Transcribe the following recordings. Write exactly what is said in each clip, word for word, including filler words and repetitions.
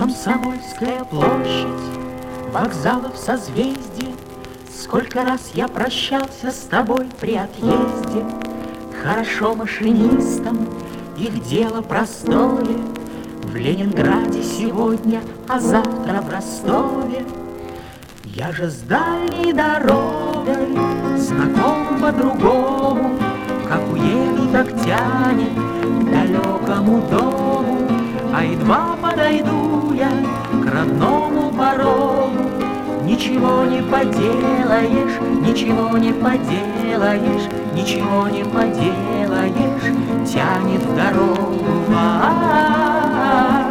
Комсомольская площадь, вокзалов созвездие. Сколько раз я прощался с тобой при отъезде. Хорошо машинистам, их дело простое. В Ленинграде сегодня, а завтра в Ростове. Я же с дальней дорогой знаком по-другому. Как уеду, так тянет к далекому дому. А едва подойду я к родному порогу, ничего не поделаешь, ничего не поделаешь, ничего не поделаешь, тянет в дорогу. А-а-а,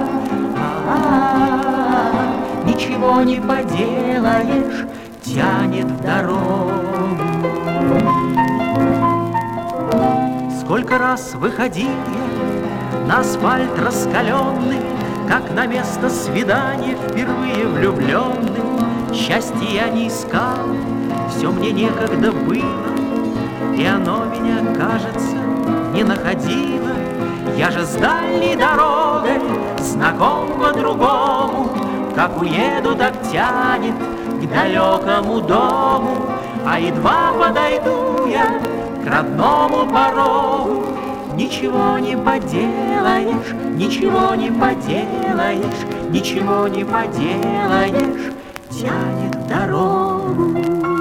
а-а-а, ничего не поделаешь, тянет в дорогу. Сколько раз выходил я на асфальт раскаленный, как на место свидания впервые влюбленный. Счастья я не искал, все мне некогда было, и оно меня, кажется, не находило. Я же с дальней дорогой знаком по-другому. Как уеду, так тянет к далекому дому. А едва подойду я к родному порогу, ничего не поделаешь, ничего не поделаешь, ничего не поделаешь, тянет в дорогу.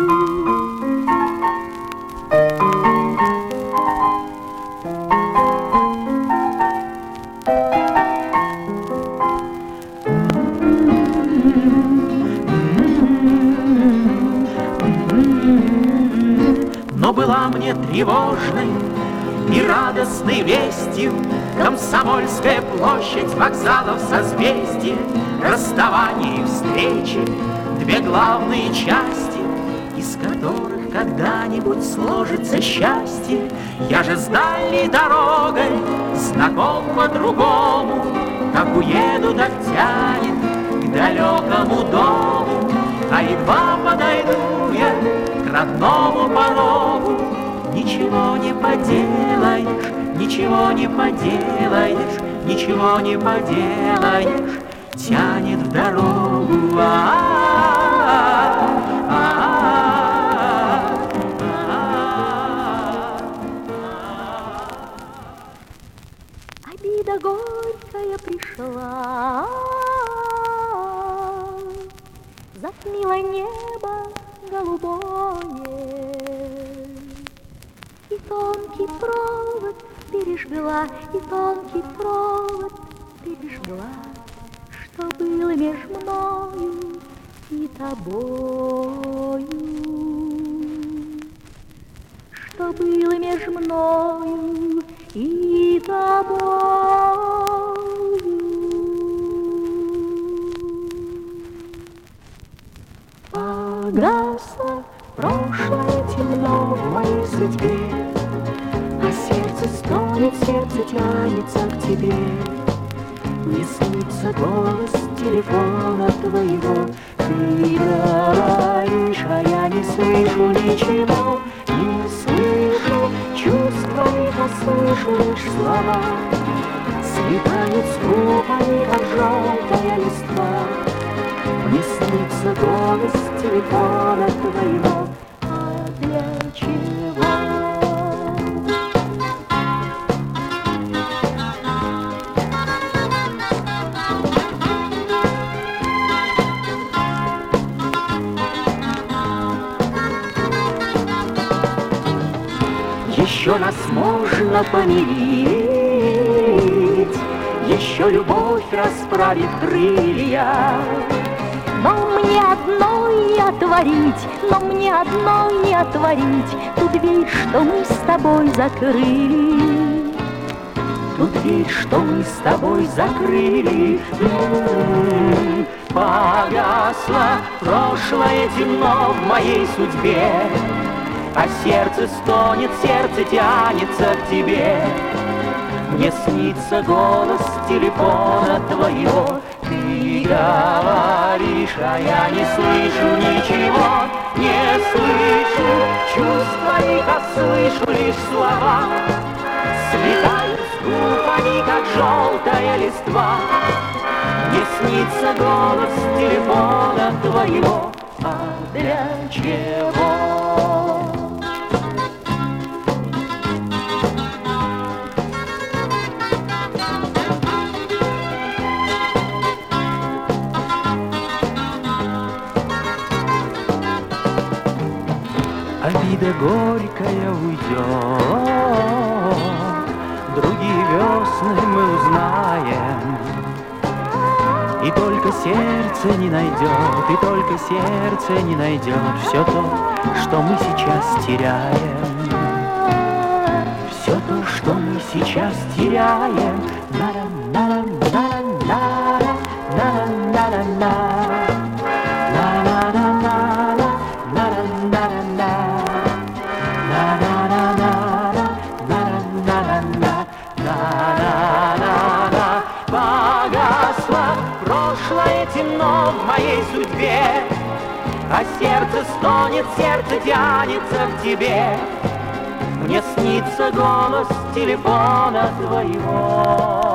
Но была мне тревожной и радостной вестью Комсомольская площадь, вокзалов созвездие, расставание и встречи, две главные части, из которых когда-нибудь сложится счастье. Я же с дальней дорогой знаком по-другому. Как уеду, так тянет к далекому дому. А едва подойду я к родному порогу, ничего не поделаешь, ничего не поделаешь, ничего не поделаешь, тянет в дорогу. Обида горькая пришла, затмила небо голубое, и тонкий провод пережгла, и тонкий провод пережгла, что было меж мною и тобою, что было меж мною и тобою. Погасло прошлое темно в моей судьбе, а сердце стонет, сердце тянется к тебе. Мне снится голос телефона твоего. Ты говоришь, а я не слышу ничего, не слышу чувства, не слышу лишь слова. Слетают с губ они, как желтая листва. Мне снится голос телефона твоего. А для чего? Еще нас можно помирить, еще любовь расправит крылья. Но мне одной не отворить, но мне одной не отворить ту дверь, что мы с тобой закрыли. Ту дверь, что мы с тобой закрыли. М-м-м, погасло прошлое темно в моей судьбе, а сердце стонет, сердце тянется к тебе. Мне снится голос телефона твоего. Ты говоришь, а я не слышу ничего, не слышу чувства их, а слышу лишь слова. Слетают с губ они, как желтая листва. Мне снится голос телефона твоего, а для чего? Обида горькая уйдет, другие весны мы узнаем. И только сердце не найдет, и только сердце не найдет все то, что мы сейчас теряем. Все то, что мы сейчас теряем. Погасло прошлое, темно в моей судьбе, а сердце стонет, сердце тянется к тебе. Мне снится голос телефона твоего.